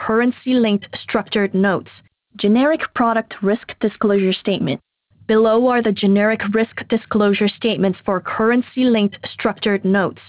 currency-linked structured notes. Generic Product Risk Disclosure Statement. Below are the generic risk disclosure statements for currency-linked structured notes,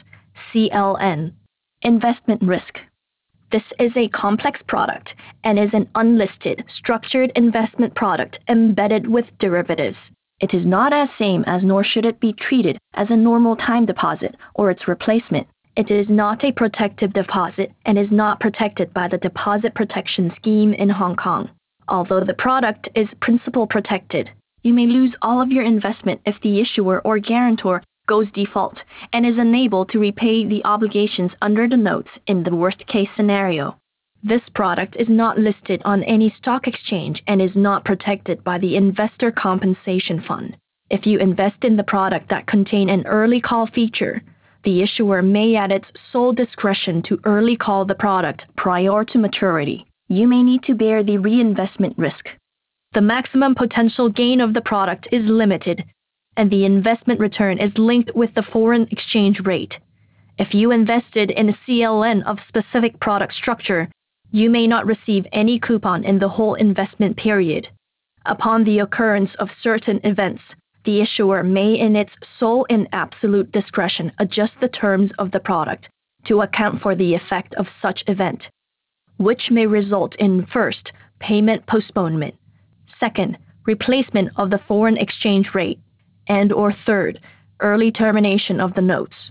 CLN. Investment risk. This is a complex product and is an unlisted, structured investment product embedded with derivatives. It is not as same as nor should it be treated as a normal time deposit or its replacement. It is not a protective deposit and is not protected by the Deposit Protection Scheme in Hong Kong. Although the product is principal protected, you may lose all of your investment if the issuer or guarantor goes default and is unable to repay the obligations under the notes in the worst-case scenario. This product is not listed on any stock exchange and is not protected by the Investor Compensation Fund. If you invest in the product that contains an early call feature, the issuer may at its sole discretion to early call the product prior to maturity. You may need to bear the reinvestment risk. The maximum potential gain of the product is limited, and the investment return is linked with the foreign exchange rate. If you invested in a CLN of specific product structure, you may not receive any coupon in the whole investment period. Upon the occurrence of certain events, the issuer may in its sole and absolute discretion adjust the terms of the product to account for the effect of such event, which may result in first, payment postponement, second, replacement of the foreign exchange rate, and or third, early termination of the notes.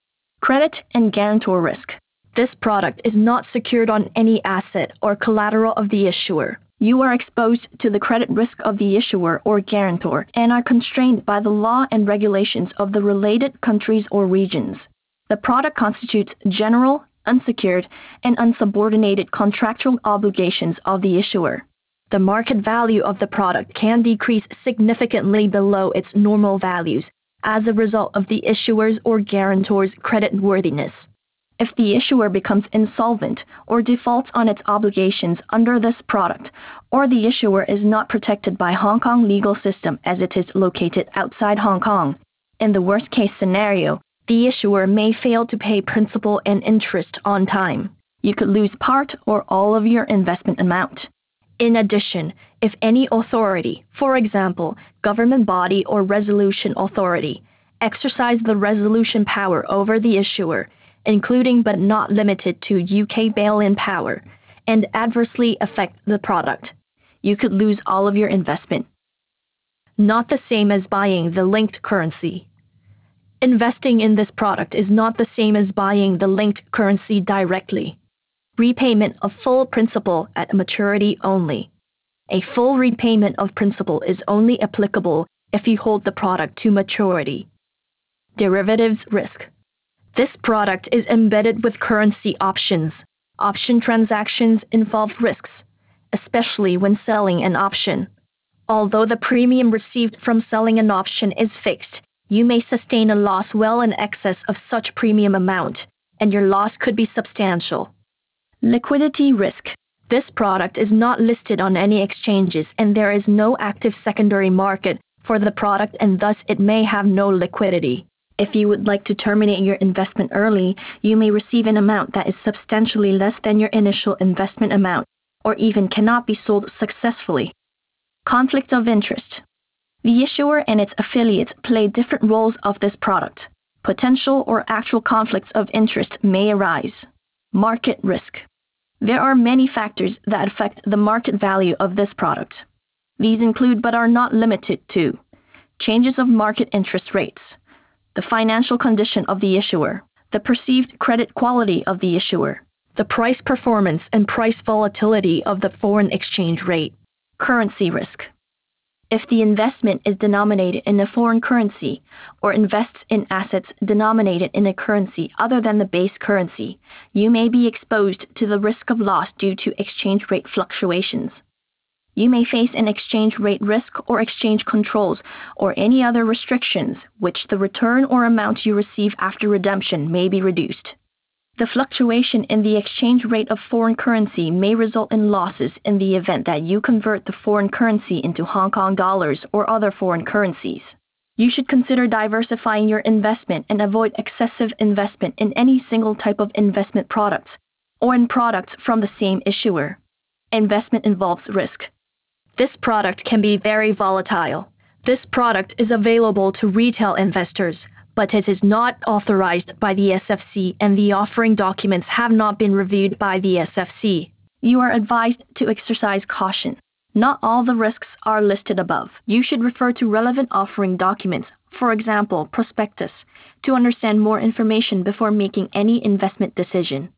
Credit and guarantor risk. This product is not secured on any asset or collateral of the issuer. You are exposed to the credit risk of the issuer or guarantor and are constrained by the law and regulations of the related countries or regions. The product constitutes general, unsecured, and unsubordinated contractual obligations of the issuer. The market value of the product can decrease significantly below its normal values as a result of the issuer's or guarantor's creditworthiness. If the issuer becomes insolvent or defaults on its obligations under this product, or the issuer is not protected by Hong Kong legal system as it is located outside Hong Kong, in the worst-case scenario, the issuer may fail to pay principal and interest on time. You could lose part or all of your investment amount. In addition, if any authority, for example, government body or resolution authority, exercise the resolution power over the issuer, including but not limited to UK bail-in power, and adversely affect the product, you could lose all of your investment. Not the same as buying the linked currency. Investing in this product is not the same as buying the linked currency directly. Repayment of full principal at maturity only. A full repayment of principal is only applicable if you hold the product to maturity. Derivatives risk. This product is embedded with currency options. Option transactions involve risks, especially when selling an option. Although the premium received from selling an option is fixed, you may sustain a loss well in excess of such premium amount, and your loss could be substantial. Liquidity risk. This product is not listed on any exchanges and there is no active secondary market for the product and thus it may have no liquidity. If you would like to terminate your investment early, you may receive an amount that is substantially less than your initial investment amount or even cannot be sold successfully. Conflict of interest. The issuer and its affiliates play different roles of this product. Potential or actual conflicts of interest may arise. Market risk. There are many factors that affect the market value of this product. These include but are not limited to changes of market interest rates, the financial condition of the issuer, the perceived credit quality of the issuer, the price performance and price volatility of the foreign exchange rate, currency risk. If the investment is denominated in a foreign currency or invests in assets denominated in a currency other than the base currency, you may be exposed to the risk of loss due to exchange rate fluctuations. You may face an exchange rate risk or exchange controls or any other restrictions, which the return or amount you receive after redemption may be reduced. The fluctuation in the exchange rate of foreign currency may result in losses in the event that you convert the foreign currency into Hong Kong dollars or other foreign currencies. You should consider diversifying your investment and avoid excessive investment in any single type of investment products, or in products from the same issuer. Investment involves risk. This product can be very volatile. This product is available to retail investors, but it is not authorized by the SFC and the offering documents have not been reviewed by the SFC. You are advised to exercise caution. Not all the risks are listed above. You should refer to relevant offering documents, for example, prospectus, to understand more information before making any investment decision.